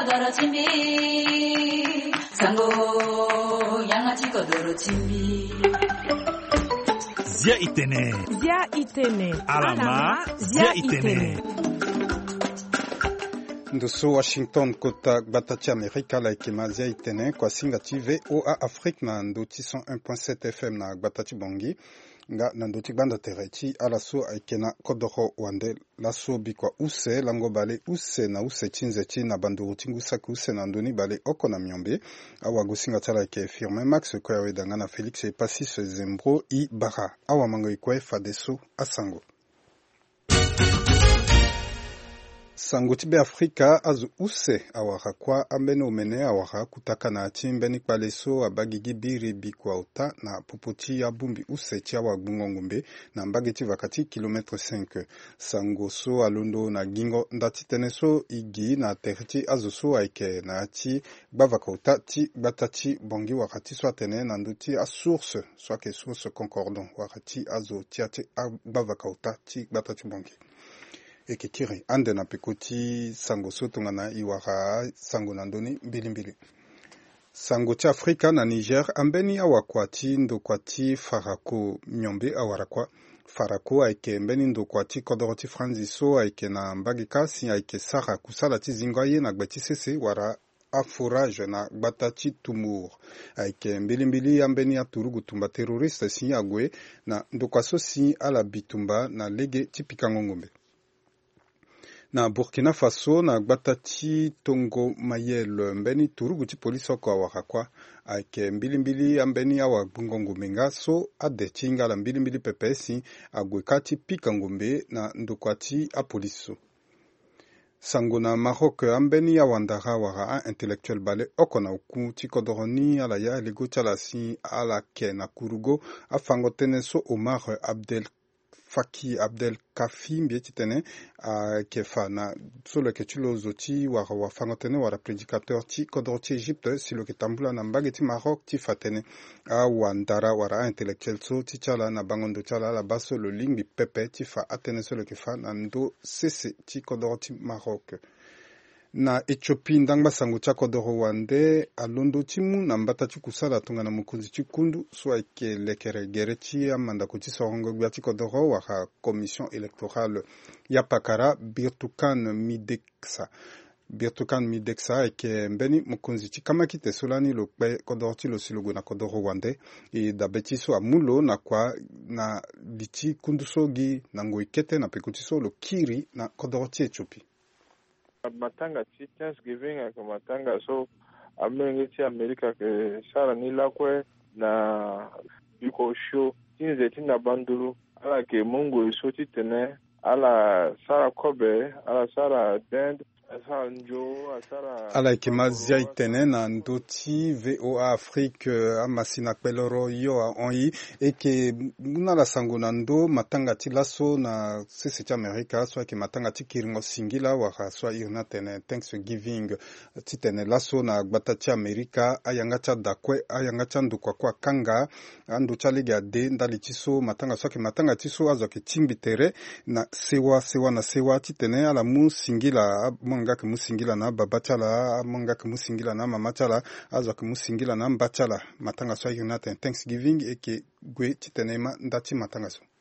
kodoro chimbi sango yangachi kodoro chimbi Zia itene alama zia itene Ndoso Washington kota gbatachi Amerika la ikema zia itene kwa singati VOA Afrique na ndoti 101.7 FM na gbatachi bongi nga na ndoti banda terechi alaso aikena kodoro wande laso bikwa use lango bale use na use chinze chi na banduru tingusa use na ndoni bale oko na miombe awa gosinga tala ke firme Max kwa wedanga na Felix e Passis Zembro I Bara awa mango ikwe fadeso asango Sanguti be Afrika azu use awara kwa ambene omene awara kutaka na chimbeni kwa leso abagigi biri bikwa uta na pupoti ya bumbi use chiawa gungongumbe na mbageti vakati kilometre 5 sangoso alundo na gingo ndati teneso igi na teriti azu so aike na ati bavaka uta ti batati bongi wakati so atene na nduti a source so ke source concordant wakati azu tiate bavaka uta ti batati bongi ekekiri ande na pekoti sango sotonga na iwara sango nandoni mbilimbili. Sango ti Afrika na Niger ambeni awakwati ndokwati farako myombe awarakwa. Farako aike mbeni ndokwati kodoroti franziso aike na mbagika si aike sara kusala ti zingaye na gbeti sese wara aforage na gbatachi tumur aike mbilimbili ambeni aturugu tumba terroriste si agwe na ndokwaso si ala bitumba na lege tipika ngongombe. Na Burkina Faso na gbatachi tongo mayel mbeni turugu ti polisi oko awarakwa aike mbilimbili ambeni awa bungongo menga so adechi ngala mbilimbili pepesi agwekati pika ngombe na ndokwati a poliso. Sango na Maroc ambeni awandara wara a intellectuel bale oko na uku ti kodoroni ala ya lego chala si ala ke na kurugo afango teneso Omar Faki Abdel Kafi mbieti tene kefa na solo ke chulo zoti wara wafango tene wara prédicateur ti kodoroti Egypte silo ke tambula na mbageti Maroc ti fatene wandara wara intellectuel so ti chala na bangondo chala la baso lo lingbi pepe ti fa atene solo ke fa na ndo sese ti kodoroti Maroc. Na Ethiopie ndangba sango cha kodoro wande alondo timu na mbata kusala tunga na mukunzi chikundu so ike lekere gereti amanda kuti sorongo gbiati kodoro waka commission électorale ya pakara Birtukan Mideksa ike mbeni mukunzi chikama kite solani lo pe kodoro ti lo silogo na kodoro wande e da betiso amulo na kwa na biti kundusogi na ngoikete na pekutiso lo kiri na kodoro ti Ethiopie. Matanga ti Thanksgiving aka matanga so amenge ti Amerika ke sara ni lakwe na biko show tinze ti na bandulu ala ke mongo iso ti tene ala sara kobe ala sara dend asara njo asara ala ke mazia itene na ndoti VOA Afrique amasina peloro yo onyi eke muna la sango na ndo matanga ti laso na sese ti Amerika so ke matanga ti kiringo singila waka so irna tene Thanksgiving ti tene laso na gbata ti Amerika ayanga cha dakwe ayanga cha ndukwa kwa kanga ando cha lege ade ndali ti so matanga so ke matanga ti so azo ke timbitere na sewa ti tene ala mu singila manga ke musingila na babachala manga ke musingila na mamachala azo ke musingila na mbachala matanga so yunata Thanksgiving eke gwe titenema ndati matanga so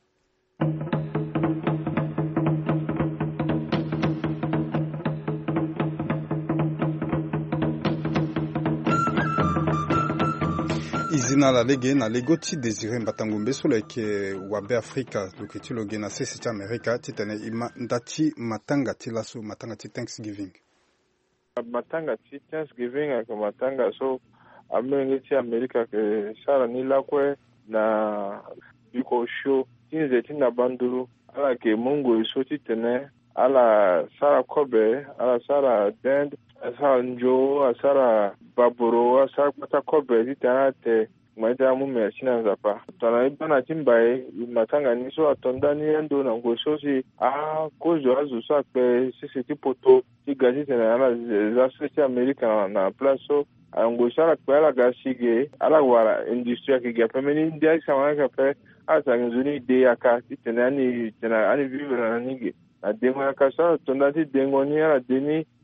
izina la lege na legoti désiré mbatangombe solo eke wabe Afrika loketi loge na sese ti Amerika titene ima ndati matanga ti laso matanga ti Thanksgiving matanga ti Thanksgiving aka matanga so amenge ti Amerika ke sara ni lakwe na biko show tinze ti na bandulu ala ke mongo iso ti tene ala sara kobe ala sara dend asara njo asara baboro asara kpata kobe ti tana te maita mu me sina zapa tana ibana timbaye matanga ni so atonda ni endo na ngo so si kozo azu sa pe sisi ti poto ti gazi tena ala za sisi America na plaso ngo sara pe ala gasige ala wara industria ki ga pemeni ndia sama ka pe asa nguzuni de yaka ti tena ani vivre na nige na dengo yaka sa tonda ti dengo ni ala deni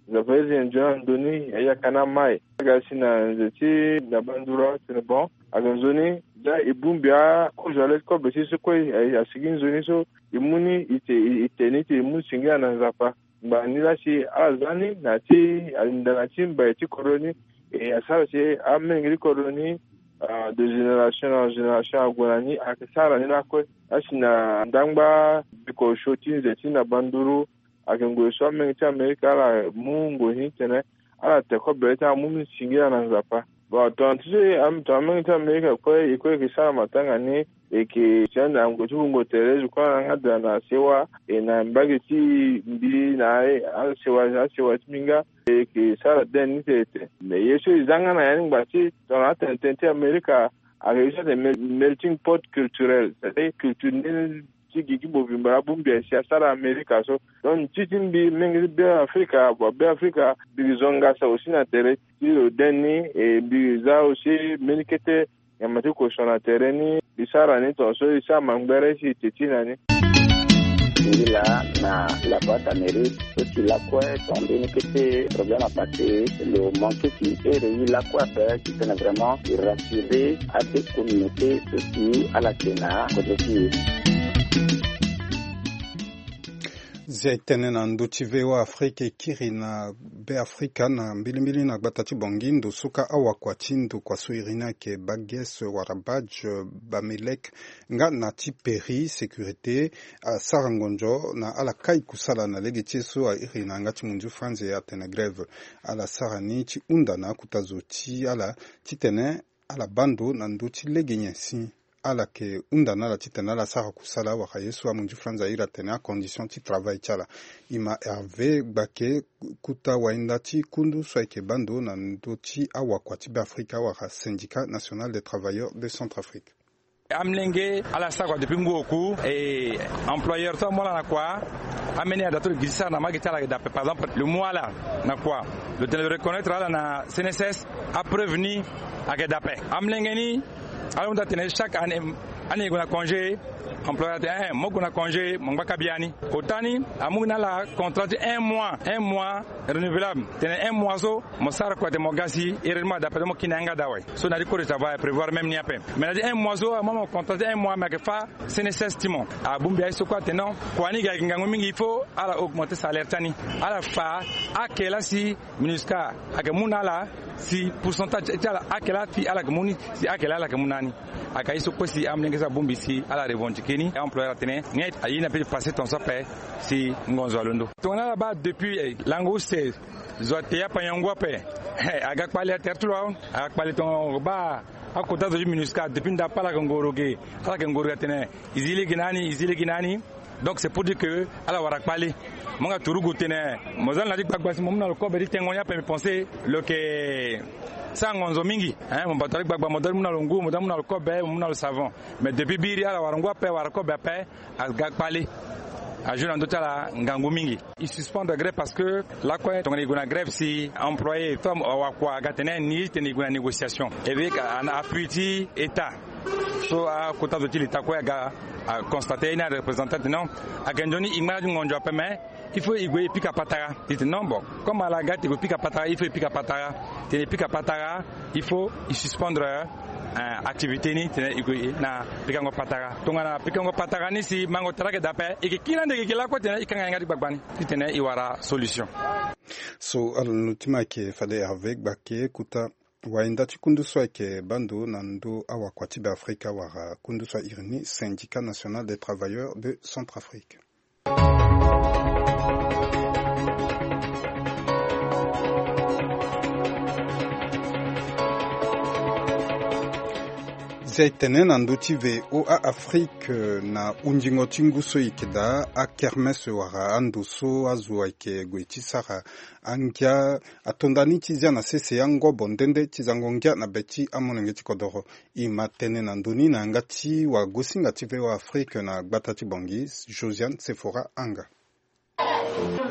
zavezi njona ndoni ya kana mai ga sina zeti na bandura tene bon aga zoni da ibumbia ko jale ko besi so ko ya sigin zoni so imuni ite imu singa na zapa ba ni la si azani na ti ndana timba ti koroni asara si amengri koroni de génération en génération agwanani akasara ni nakwe ashina ndangba biko shoti zeti na banduru akengo so amengri America la mungo hitene ala te ko beta mu singa na zapa ba tonti am to amengri America ko ke sara matanga ni eke chanda ngo terezi kwa ngada na sewa na mbageti mbi na sewa minga eke sara den ni tete me yeso izanga na yani ngati tona tente America a réussi des melting pot culturel c'est culturel tigi bo bimbara bumbe sia sara America so don titimbi mengi be Africa bizonga sa aussi na tere tiro deni biza aussi menikete yamati ko sona tereni bisara ni to so isa mangbere si titina ni là na la boîte Amérique aussi la quoi tombé que problème à passer le manque qui est réuni la quoi faire qui peut vraiment rassurer à des communautés aussi à la Sénat côté Zaitene na ndochive wa Afrika ikiri na be Afrika na mbilimbili na batati bongindo suka awa kwa chindu kwa suirina ke bages warabaj bamelek nga na tiperi sécurité sarangonjo na ala kai kusala na legi cheso a irina nga chimunju France ya tene grève ala sarani chi undana kutazochi ala chitene ala bando na ndochi legi nyensi ala ke undana la titana la sara kusala wa Yesu wa munju franza ira tena condition ti travail chala ima Hervé Bake kuta wainda ti kundu soike bando na ndoti awa kwa ti Afrika wa syndicat national des travailleurs de Centrafrique. Amlenge ala sakwa depuis ngoku et employeur to mola na kwa amené à dato gisa na magita la d'après par exemple le mois là na quoi le de reconnaître là na CNSS a prévenu à Gedape Amlenge ni alors on a tenu chaque année on a congé employeur de moi on a congé mon bakabiani otani amuna la contrat de un mois renouvelable tenait un mois so mo sara quoi de mogasi et réellement d'après mo kinanga dawe so na diko ça va prévoir même ni à peine mais un mois so mon contrat de un mois mais que fa c'est nécessairement a bumbi so quoi tenant kwani ga ngango mingi il faut ala augmenter salaire tani ala fa akela si minuska akamuna la si pourcentage etala akela fi ala kamuni si akela la kamunani akaiso kwesi amlengeza bumbi si ala revendiquer employeur tene net ayina peut passer ton sapé si ngonzo londo tona là-bas depuis langouste zoatea panyangwa pe agakpali tertulo agakpali ton ba akota zo minuska depuis ndapala ngoroge ala ngoroge tene izile ginani donc c'est pour dire que ala warakpali monga turugu tene mozal na dikbagba momna lo ko beri tengonya pe penser le que sangonzo mingi mon batari gbagba modal muna longu modal muna lo ko be muna lo savon mais depuis biri ala warangwa pe warako be pe agakpali a jeune ndotala ngangu mingi il suspend de grève parce que la quoi ton ngona grève si employé femme wa kwa gatene ni teni ngona négociation avec un appui état so a kota de l'État quoi ga constater une représentante non a gandoni image ngonjo peme il faut igwe pika patara dit non bon comme à la gâte il faut pika patara il faut suspendre activité ni tene na pikango patara tongana pikango patara ni si mango tarake dape ikikina ndege la ko tene ikanga ngadi bagbani tene iwara solution so l'ultima ke fade avec Bake kuta wainda tikunduswa ke bando nando awa kwa tibe Afrika wara kunduswa irini syndicat national des travailleurs de Centrafrique. Zaitene na ndotive o a Afrique na unjingo tinguso ikeda a kermesse wara anduso azua ike goitisara angia atondani tizia na sese yango bondende tizangongia na beti amonenge tikodoro imatene na nduni na ngati wa gosinga tive wa Afrique na gbatati bongi Josiane Sephora Anga.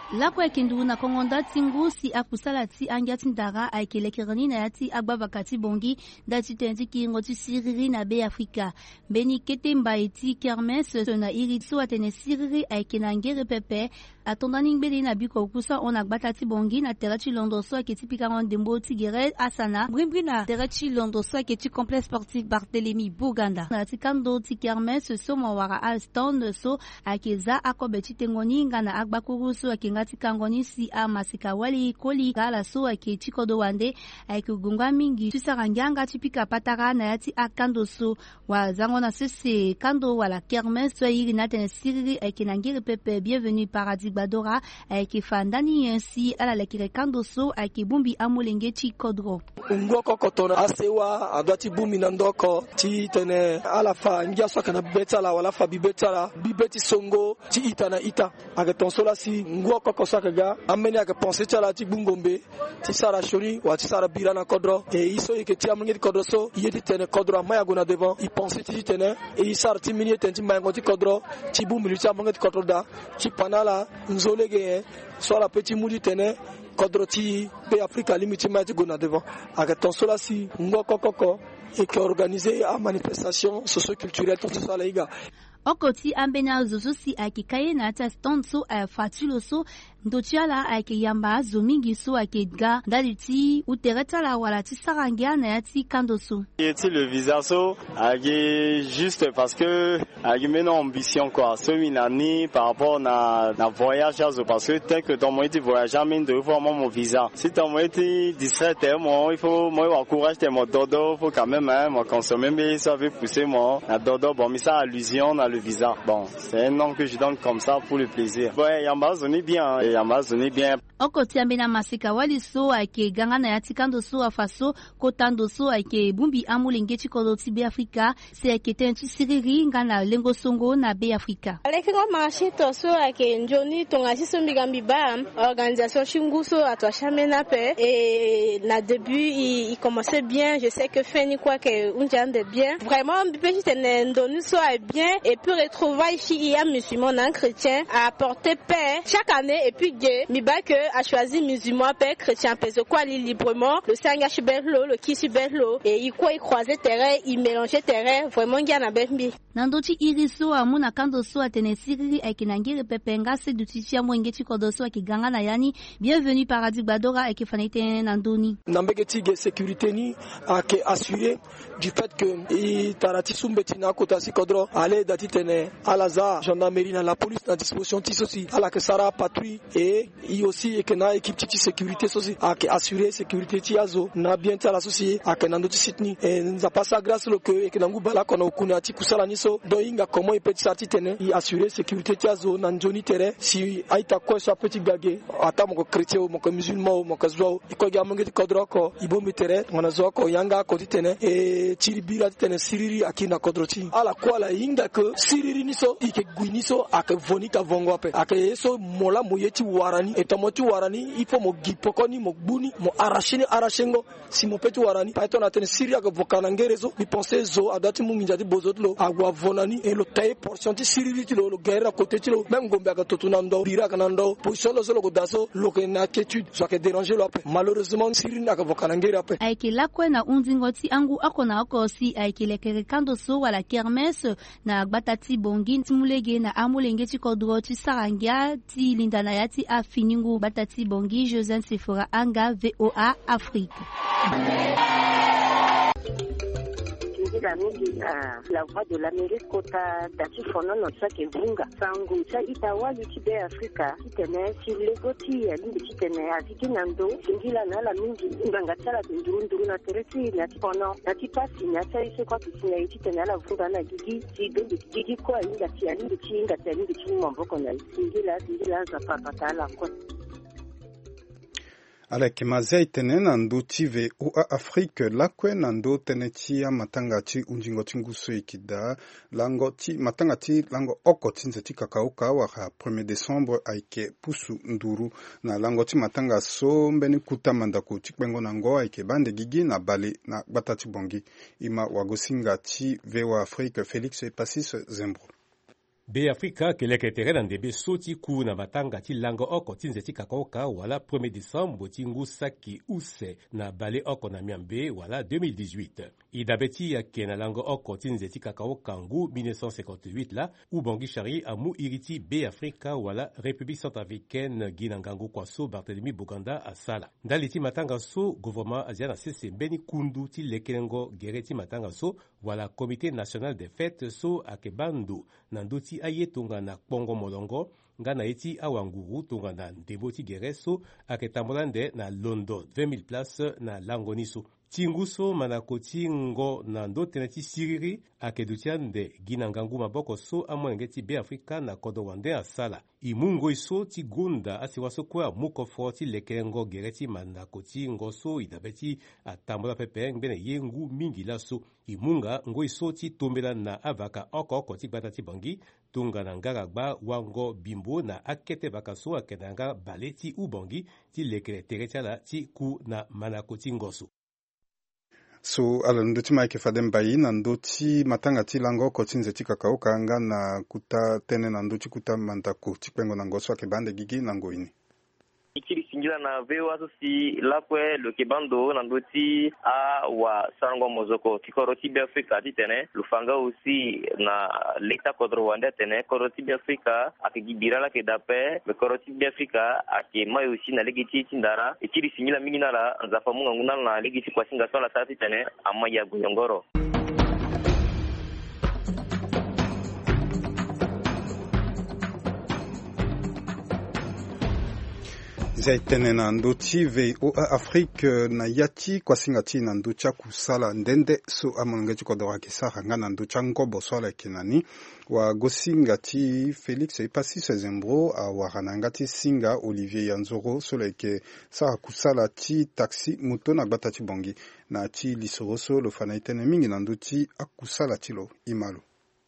Lako ya kindu na kongonda tingu si akusala ti angyati ndara aikelekirani na yati agbavakati bongi dati tendi ki ngoti siriri na be Afrika. Beni kete mbaiti kermesse na iritso atene siriri aikenangere pepe atondani ngbeli na biko kusa on agbatati bongi na terati londoso aketi pikaron dembo tigere asana brimbri na terati londoso aketi complexe sportif Barthélemy Buganda. Na tikando ti kermesse so mawara alston so akeza akobeti tengoni ngana agbakuruso akengati kangoni si a masikawali koli gala so aketi kodo wande akugunga mingi tusaranganga tipika patara na yati akando so wa zango na sese kando wala kermesse so iri na tene siriri akenangere pepe bienvenue paradis Badora akifandani ainsi ala lekire kando so akibumbi amolenge chi kodro ngoko kotona asewa adati bumi na ndoko ti tene ala fa ngia so kana betala wala fa bibetala bibeti songo ti itana ita ake tonsola si ngoko kosaka ga ameni ake penser chala ti bungombe ti sara shori wa ti sara birana kodro e iso yeke ti amngi kodro so yeti tene kodro maya gona devant i penser ti tene e isar ti mini tenti mango ti kodro ti bumi ti amngi kodro da ti panala nzolege so la petit moudi tene kodroti be Afrika limiti mati gona devant avec ton sola si ngoko koko et qui organisé à manifestation socio-culturelle tout ça les gars okoti ambena zozosi akikaye na ta stonso fatulo so ndochiala akiyamba zomingi so akedga daliti utereta la wala ti sarangia na yati kandoso yeti le visa so agi juste parce que agi meno ambition quoi so minani par rapport na voyage azo parce que tel que ton moyen de voyager mine de voir mon visa si ton moyen de 17 moi il faut moi encourager mon dodo faut quand même hein moi consommer mais ça veut pousser moi na dodo bon mais ça allusion na le visa bon c'est un nom que je donne comme ça pour le plaisir ouais yambazoni bien yambazoni bien okoti ambena masika wali so ake ganga na yati kando so afaso kotando so ake bumbi amulenge chikoloti be Afrika se ake tenti siriri ngana lengo songo na be Afrika alekngo marché to so ake njoni tonga siso migambi ba organisation chinguso atwa chamena pe et na début il commençait bien je sais que feni quoi que unjande bien vraiment petit ndoni so est bien et puis retrouver ici il y a musulman un chrétien à apporter paix chaque année et puis Dieu miba que a choisi musulman paix chrétien parce quoi librement le sangashi bello le kisi bello et il quoi il croisait terrain il mélangeait terrain vraiment ngana bembi nandochi iriso amuna kando so atene siriri akinangire pepenga se dutitia mwengeti kodoso akiganga na yani bienvenue paradis Badora akifanite nandoni nambegeti ge sécurité ni ake assurer du fait que i tarati sumbeti na kota si kodro ale dati tene alaza gendarmerie na la police na disposition ti sosi ala que sara patrouille et i aussi et que na équipe ti sécurité sosi ake assurer sécurité ti azo na bien ta la sosi ake nando ti sitni et nza passa grâce lo que et que nangu bala kono kuna ti kusala ni so do inga comment il peut sortir tene i assurer sécurité ti azo na njoni tere si aita ko so petit gage ata mo chrétien mo musulman mo kazwa iko ga mangeti kodro ko ibombi tere ngona zo ko yanga ko ti tene e chiribira ti tene siriri akina kodro ti ala ko la inga que siriri ni so ike gwini so ake vonika vongo ape ake so mola moyeti warani etamoti warani il faut mo gipokoni mo gbuni mo arachengo si mo peti warani paito na tene siri ake vokana ngerezo bi penser zo adati mu minjati bozotlo agwa vonani e lo tay portion ti siriri ti lo guerre côté ti lo même gombe aka totuna ndo bira kana ndo position lo solo ko daso lo ke na inquiétude so ake déranger lo ape malheureusement siriri aka vokana ngere ape aike lakwe na undingoti angu akona akosi aike lekere kando so wala kermesse na batati bongi timulege na amulenge ti kodro ti sarangia ti lindana yati afiningu batati bongi Josène Sephora Anga VOA Afrique la voix de l'Amérique kota dati fono no sake vunga sangu sa itawa yutibe Afrika kitene silegoti alinde kitene aziki nando singila na la mingi nganga tsala ndurunduru na teresi na tipono na tipasi na tsaise kwa kisina kitene ala vunga na gigi kwa inga ti alinde chinga ti alinde chimbo mboko na singila za papa tala kwa aleke mazia itene na ndo ti VOA Afrique lakue na ndo tene ti amatanga ti undingo ti nguso ikida lango ti matanga ti lango oko ti nze ti kakauka wara 1er décembre ayeke pusu nduru na lango ti matanga so mbeni kuta mandako ti kpengo na ngo ayeke bande gigi na bale na gbata ti bongi e ma wagosinga ti VOA Afrique Félix Passis Zembro Be Afrika keleke tere ndebe soti ku na matanga ti lango oko tinze ti kakaoka wala 1er décembre ti ngusa ki use na bale oko na miambe wala 2018. Idabe ti yake na lango oko tinze ti kakaoka ngu 1958 la u bongi shari amu iriti Be Afrika wala République centrafricaine Guinée ngangu kwaso Barthélemy Boganda asala. Ndali ti matanga so gouvernement asiana sese mbeni kundu ti lekelengo gere ti matanga so wala Comité national des fêtes so akebandu na nduti aye tonga na kpongo molongo nga na eti awanguru tonga na ndebo ti gere so aketambola nde na londo 20 000 place na langoni so. Tinguso manakoti ngo na ndotene ti siriri akedutia nde Guinée ngangu maboko so amwenge ti Be Afrika na kodo wande asala. Imungo iso ti gunda asiwa so kwa mukofo ti lekelengo gere ti manakoti ngo so idabe ti atambola pepe ngbene yengu mingi la so. Imunga ngo iso ti tombela na avaka oko ti gbata ti bangi tunga na ngaragba wango bimbo na akete baka so akenanga bale ti ubongi ti lekele tere tiala ti ku na manakoti ngoso. So ala ndo ti maike fadem bayi na ndo ti matanga ti lango oko tinze ti kakaoka nga na kuta tene na ndo ti kuta mandako ti kpengo na ngoso akebande gigi na ngoini. Ikiri singila na veo aso si lakwe lo kebando na ndoti a wa sango mozoko tikoro ti Be Afrika ti tene lufanga aussi na leta kodro wande tene koro ti Be Afrika akigibira la kedape me koro ti Be Afrika ake mai aussi na legiti tindara ikiri singila mingi na la nzafa munga nguna na legiti kwa singa sola sa ti tene amma ya guyongoro. Zaitene na ndo ti VOA Afrique na yati kwa singa ti na ndo cha kusala ndende so amonge ti kodora ki sara nga na ndo cha ngobo swala kinani wa gosinga ti Félix ipasi sezembro a warananga ti singa Olivier Yanzoro so leke sara kusala ti taxi moto na gbata ti bongi na ti lisoro so lo fana itene mingi na ndo ti akusala ti lo imalo.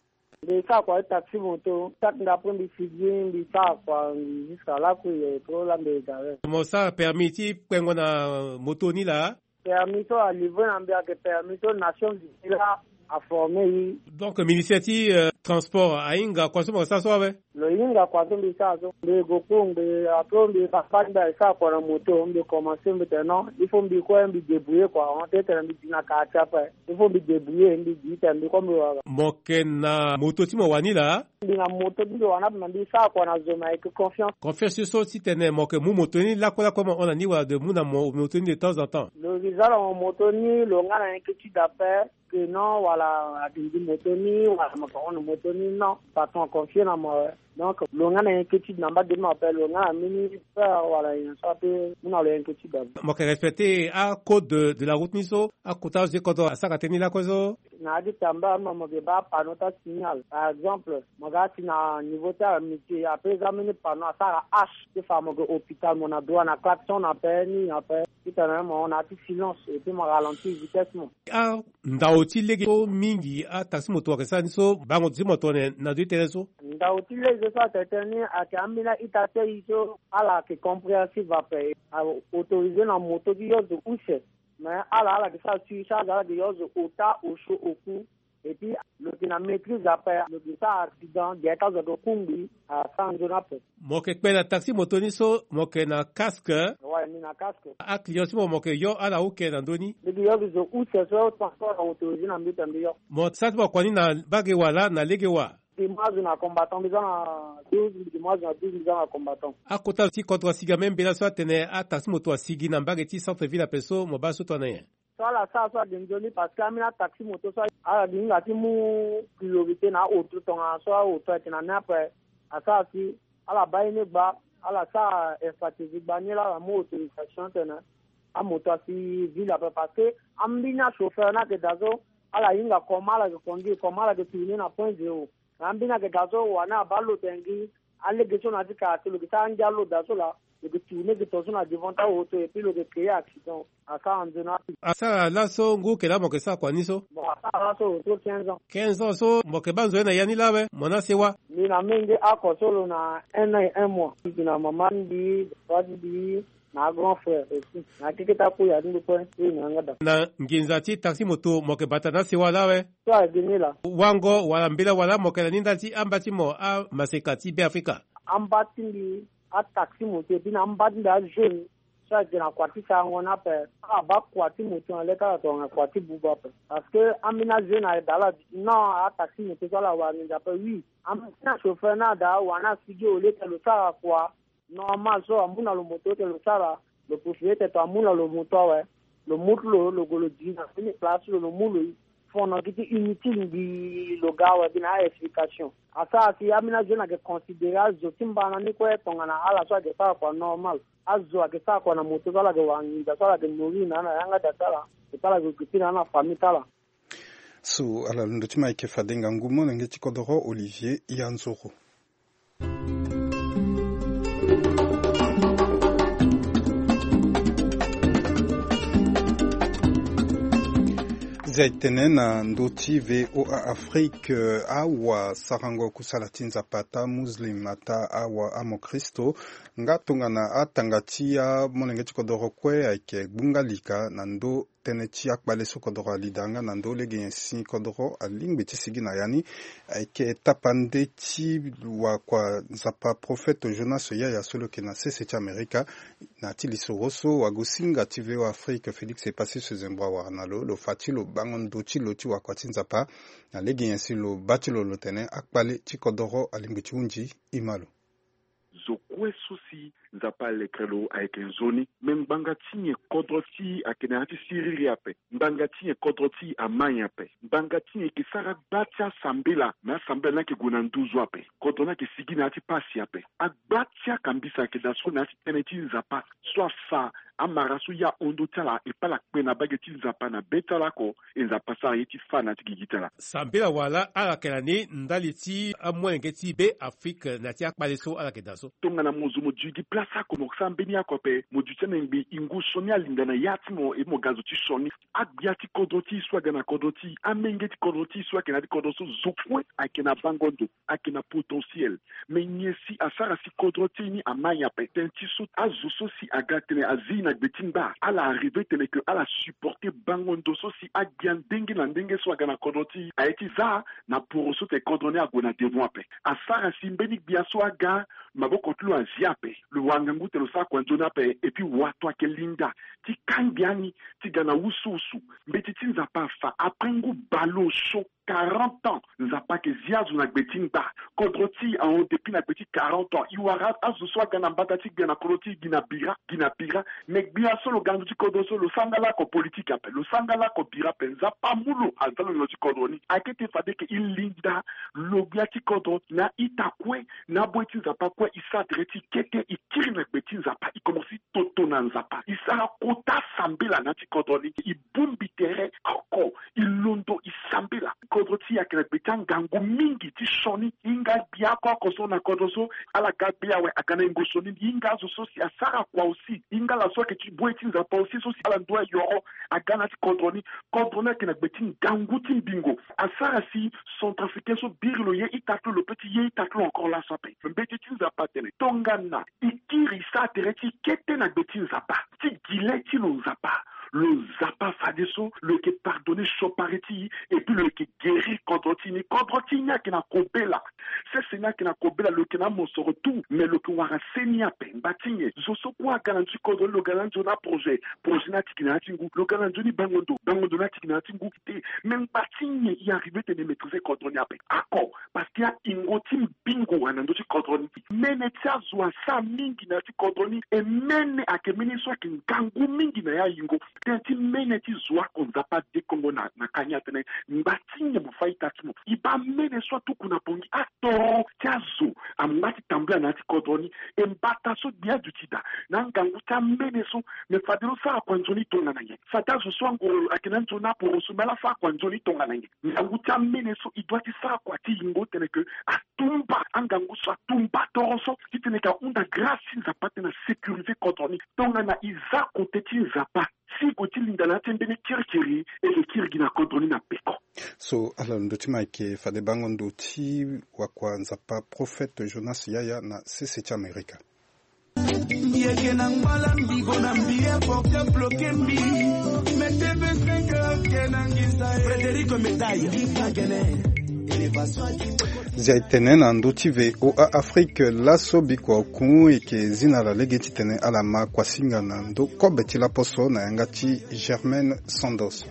De ça quoi taxi moto ça d'après des figures de ça quoi jusqu'à là que le problème de garage mo ça permis ti kwengo na moto ni la permis to à livrer en bien que permis to nation du là a formé donc ministère ti transport ainga kwa so ça so ave lo inga kwa so de ça so de goko de après de passer de ça kwa na moto on de commencer maintenant il faut me quoi me débrouiller quoi on peut être me na ka chapa il faut me débrouiller me dit me comme moke na moto ti mo wani la na moto bi wana na bi ça kwa na zone avec confiance so ti tene moke mu moto ni la kwa comment on a ni wa de mu na moto ni de temps en temps le visa en moto ni lo ngana inquiétude d'appel que non voilà a dit moto ni voilà on moto ni non pas ton confiance na moi donc lo ngana inquiétude na ba de m'appel lo ngana mini voilà il ça peut on a l'inquiétude moke respecter à code de la route ni so à kota de code à ça teni la kozo na di tamba mo ge ba panota signal par exemple mo ga ti na niveau ta métier après examiner panneau ça H de femme au hôpital mon a droit na klaxon na peine après finalement on a tout silence et puis mo ralentir vitesse mo ah ndao ti lege so mingi a taxi moto ka sa ni so bango ti moto ne na du tereso ndao ti lege so teteni a kamina itate iso ala que compréhensible après autoriser na moto ki yo de ouche mais ala que ça tu ça ala que yo ota au chaud au cou et puis le qui na maîtrise après le ça accident des cas de kumbi à Sanjonape moke pe na taxi moto ni so moke na casque ouais ni na casque a client mo moke yo ala uke na ndoni le yo zo ouche so transport autorisé na mbitambi yo mo ça ba kwani na bage wala na lege wa moi je na combattant déjà na 12 mois na 12 ans na combattant a kota ti contre siga même bela so tene a taxi moto sigi na mbage ti centre ville peso mo ba so to na ye soit ça d'enjoli parce que amina taxi moto soit ala dinga ti mu priorité na auto tonga soit auto tina na après à ça si ala bayine ba ala ça stratégie ba ni la mo autorisation tena a moto si ville après parce que ambina chauffeur na que dazo ala inga komala que conduire komala que tourner na point 0 ambina que dazo wana balo tengi ale que so na ti ka to le ta njalo dazo la le tourner que to so na devant ta auto et puis le créer accident asa andona asa la so ngu ke la mo ke sa kwa ni so bon asa la so 15 ans so mo ke banzo na yani lawe mona sewa ni na menge ako solo na un mois na maman di na grand frère aussi na kikita ku ya ndu ko ngada na nginzati taxi moto moke batana si wala we to agenila wango wala mbila wala moke na nindati ambati mo a masekati be Afrika ambati ndi a taxi moto bina ambati da jeune ça gena kwati sa ngona pe aba kwati moto leta to nga kwati buba pe parce que amina jeune a dala non a taxi moto la wa ni jape oui amina chauffeur na da wana sige ole ke lo sa kwa normal so amuna lo moto ke lo sala le propriétaire to amuna lo moto ouais le moto le golodi na une place le mulo font qui inutile di lo gawa bina explication asa si amina jeune ke considérer zo timba na ni ko tonga na ala so ke sa kwa normal azo ke sa kwa na moto sala ke wangi da sala ke nuri na yanga da sala ke sala ke kitina na famille sala so ala ndo tima ke fadenga ngumo nge chikodoro Olivier Yanzoro. Zaitene na ndoti VOA Afrique awa sarango kusala tinza pata muslim ata awa amo Kristo ngatunga na atangatia monenge chikodoro kwe aike bungalika na ndo tenechi akbale sokodoro alidanga na ndo lege yensi kodoro alingbe tisigi na yani aike tapande ti wa kwa nzapa profete Jonas Yaya solo ke na sese Amerika na tilisoroso wagosinga ti VOA Afrique Félix est passé ce zembra warnalo lo fatilo bangondo ti lo ti wa kwa tinzapa na lege yensi lo batilo lo tene akbale ti kodoro alingbe ti unji imalo zokwe susi nzapa lekrelo ayeke nzoni me mbanga ti nye kodro ti ayeke na ya ti siriri ape mbanga ti nye kodro ti amani ape mbanga ti nye yeke sara gba ti asambela me asambela na yeke gue na nduzu ape kodro na yeke sigi na ya ti pasi ape agba ti akambisa ayeke da so na ya ti tënë ti nzapa so afa amara so ya ondo ti ala e pa lakpe na bage ti nzapa na be ti ala oko e nzapa sara ye ti fa na ti gigi ti ala sambela wala ala yeke na ni ndali ti amwenge ti be Afrique na ti akpale so ala yeke da so tongana mozo mo dugi place ako mo sambeni ako pe mo du tene ngbi ingu soni alinda na yati mo e mo gazo ti soni agbia ti kodro ti so aga na kodro ti amenge ti kodro ti so aga na ti kodro so zokwe ake na bangondo ake na potentiel me nyesi asara si kodro ti ni amaya pe tenti so azo so si aga tene azi na gbetimba ala arrivé tene que ala supporter bangondo so si agbia ndenge na ndenge so aga na kodro ti aeti za na poro so te kodro ne agona devon ape asara si mbeni bia so aga maboko tlu aziape le wangangu te lo sa kwanzona pe et puis wato akelinda ti kangiani ti gana ususu mbeti ti nzapa fa aprengu balo so 40 ans nzapa ke ziazu na gbetimba kodro ti en depuis na gbeти 40 ans iwara azu so gana mbata ti gana kodro gina bira me bia solo gandu ti kodro so lo sangala ko politique ape lo sangala ko bira pe nzapa mulo azalo lo ti kodro ni akete fade ke ilinda lo bia ti kodro na itakwe na bweti nzapa kwe isa dreti kete ikiri na gbetin nzapa ikomosi toto na nzapa isa kota sambela na ti kodro ni ibumbi tere ako ilondo isambela kodro ti ya kena gbeti angangu mingi ti shoni inga bia ko so na kodro so ala ga bia we akana ingo shoni inga zo so si asara kwa aussi inga la so ke ti bweti nzapa aussi so si ala ndo yoro agana ti kodro na kena gbeti ngangu ti bingo asara si centrafricain so birlo ye itaklo le petit ye itaklo encore la sape mbeti ti nzapa tene tongana ikiri sa tereti kete na gbeti nzapa ti gile ti lo nzapa le zapa fadeso le ke pardonner chopareti et puis le ke guérir kodrotini nya ke na kobela c'est nya ke na kobela le ke na mosoro tout mais le ke wara senia pe batinye zo so kwa garanti kodro le garanti na projet na tikina tingu le garanti ni bangondo na tikina tingu te même batinye y arriver te maîtriser kodro nya pe ako parce qu'il y a ingoti bingo wana ndo ti kodro ni mene tia zo sa mingi na ti kodro ni e mene akemini so ke ngangu mingi na ya ingo tenti mene ti zwa konzapa de Kongo na kanya tene mbatinye bufaita timo iba mene so tu kuna pongi atoro tiazo amati tambla na ti kodoni e mbata so dia dutida na ngangu ta mene so me fadelo sa kwanzoni tonga na ye fata so so ngolo akenanto na poro so mala fa kwanzoni tonga na ye ngangu ta mene so idwa ti sa kwa ti ingo tene ke atumba angangu so atumba toro so ti tene ka unda grâce nzapa na sécurité kodoni tonga na iza konteti nzapa si koti linda na tembene kirikiri e le kirigina kodoni na peko so ala ndotima ke fade bango ndoti wa kwa nzapa profete Jonas Yaya na sese ti Amerika Ziaitene na nduti VOA Afrique laso biko ku ike zina la legeti tene alama kwa singa na ndo kobeti la poso na yangati Germaine Sandos.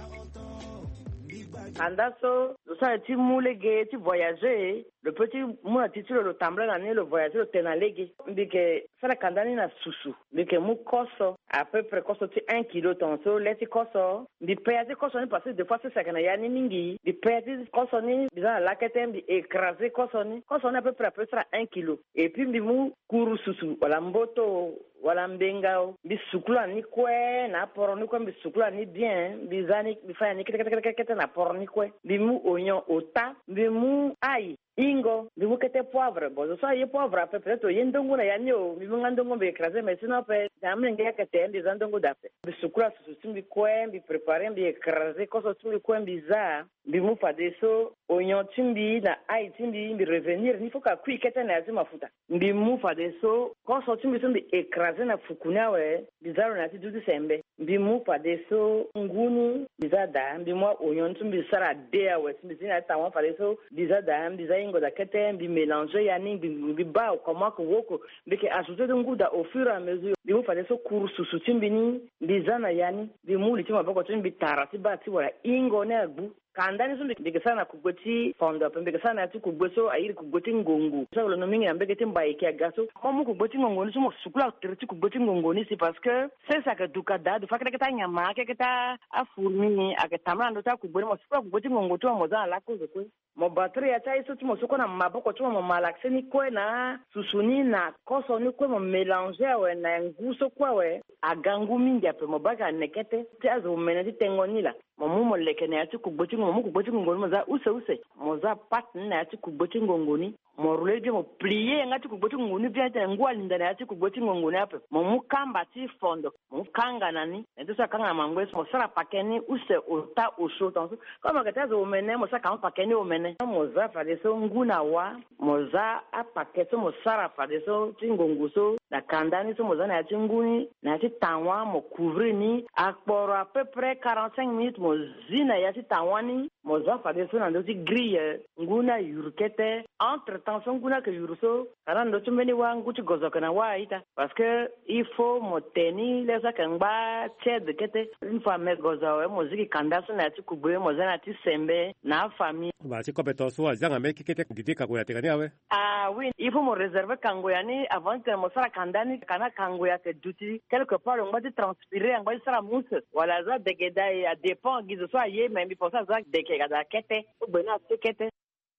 Andaso, ça tu moulege, tu voyager, le petit mou attitude le tamble l'année le voyager le tenalege, bike ça la kandani na susu, bike mou koso à peu près koso tu 1 kilo tonso, leti koso, bi payati koso ni parce que des fois c'est ça kana yani mingi, bi payati koso ni bizan la ketem bi écraser koso ni à peu près 1 kilo, et puis bi mou kuru susu, wala mboto wala mbengao bisukula ni kwe na poro ni kwe bisukula ni bien bizani bifanya ni kete na poro ni kwe bimu oignon ota bimu ai ingo bimu kete poivre bozo so ye poivre après peut-être yendongo na yanyo bimu ngandongo be écraser mais sinon pe damle ngia kete ndi zandongo dafe bisukula susu bi kwe bi préparer bi écraser koso tumbi kwe biza bimu fadeso oignon tumbi na ai tumbi bi revenir ni foka kui kete na azima mafuta bimu fadeso koso tumbi tumbi écraser na fukuna we bizaro na ti dudu sembe bimu fadeso ngunu bizada bimwa oignon tumbi sara dea we bizina tawa fadeso bizada bizaingo da kete bi mélanger yani bi ba comment ko woko bike ajouter de nguda au fur et à mesure bimu fadeso kursu tumbi ni bizana yani bimu litima bako tumbi tarati bati wala ingo na gbu kandani sumbi bikesana kugoti fondo pembekesana ati kugweso ayiri kugoti ngongo so lo mingi ambegeti mbaiki agaso momu kugoti ngongo ni sumo sukula terti kugoti ngongo ni c'est parce que c'est ça que dukada du fakata keta nyama keta afurmi akatama ndo ta kugoti mo sukula kugoti ngongo to mo za la kozo kwe mo batterie ata iso tumo sukona maboko to mo malaxeni kwe na susuni na koso ni kwe mo mélanger we na nguso kwa we agangu mingi ape mo baka nekete tazo meneti tengonila mo lekene ati kugoti mo kugoti ngongoni moza use moza partner ati kugoti ngongoni mo roulé mo plier ngati kugoti ngongoni bien ta ngwa linda ati kugoti ngongoni ape mo mukamba ti fondo mo kanga nani ndo sa kanga mangwe mo sara pakeni use ota osho tonso kama katazo omene mo sa kanga pakeni omene moza fadeso nguna wa moza apaketo mo sara fadeso tingonguso na kandani so moza na ati nguni na ati tanwa mo couvrir ni akporo à peu près 45 minutes mo zina yati tawani moza fadeso na ndoti grille nguna yurkete entre temps nguna ke yuruso kana ndoti meni wangu ti gozoka na waita parce que il faut moteni lesa kangba chede kete une fois me gozawe moziki kandaso na ti kubwe moza na ti sembe na famille ba ti compétence wa zanga me kikete dite kagoya tekani awe ah oui il faut me réserver kangoya ni avant que mo sara kandani kana kangoya ke duti quelque part on va te transpirer on va sara mousse wala za degeda ya dépend gizo so aye mais pour ça za dekega kete ubena kete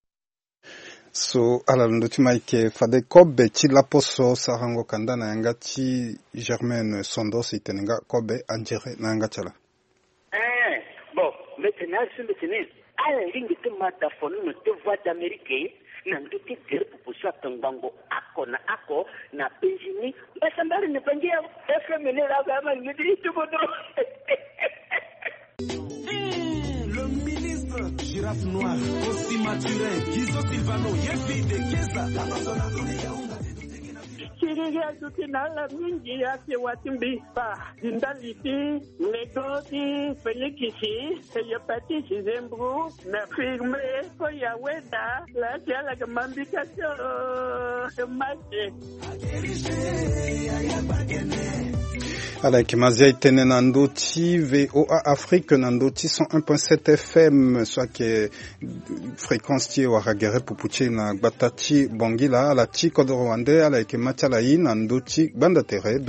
so ala ndoti maike fade kobe ti laposo sarango kanda na yangati Germaine Sandos itenenga kobe anjere na yangati ala bon maintenant sur le tennis ala lingi te mata fonu no te voix d'Amérique na nduti tere pupusa tangango ako na penjini basambari ne pangia efemene la gama ngidi tubodo le ministre Girafe Noire aussi Mathurin Gizo Silvano yefi de Kesa Kiriya tukinala mingi yake watimbipa Dindaliti, Legoti, Felikisi, Yopati Zembru, na firme Koya Weda, la Tiala Gamambikacho, Mache. Ala kimazia itene na ndoti VOA Afrique na ndoti 101.7 FM soit que fréquence tie waragere pupuche na gbatati bongila ala ti kodorwande ala ikemata lai na ndoti banda tere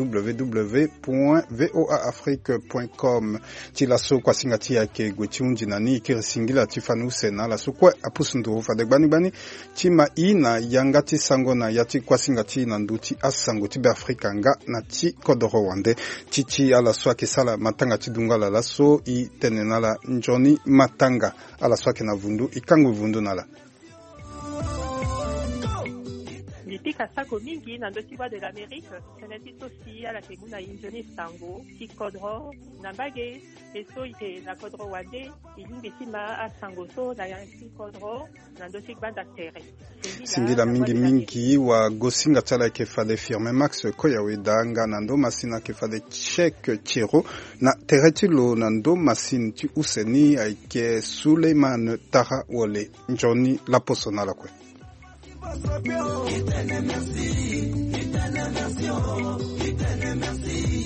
www.voaafrique.com ti laso kwa singati yake gweti unji nani kirisingila ti fanuse na laso kwa apusundu fa de gbani ti ma ina yangati sango na yati kwa singati na ndoti asango ti be Afrika nga na ti kodorwande Chichi ala swake sala matanga chidunga la laso I tenenala njoni matanga ala swake na vundu ikangu vundu nala tipika sako mingi na ndo tiwa de l'Amérique seneti sosi ala ke muna injoni sango ti kodro na mbage eso ite na kodro wande ilingi tima a sango so na yansi kodro na ndo tikbanda tere singila mingi wa gosinga tala ke fale firme Max Koyawe danga na ndo masina ke fale check chero na teretilo na ndo masin ti useni aike Suleiman Taha wole njoni la posona la kwe. Éternel merci,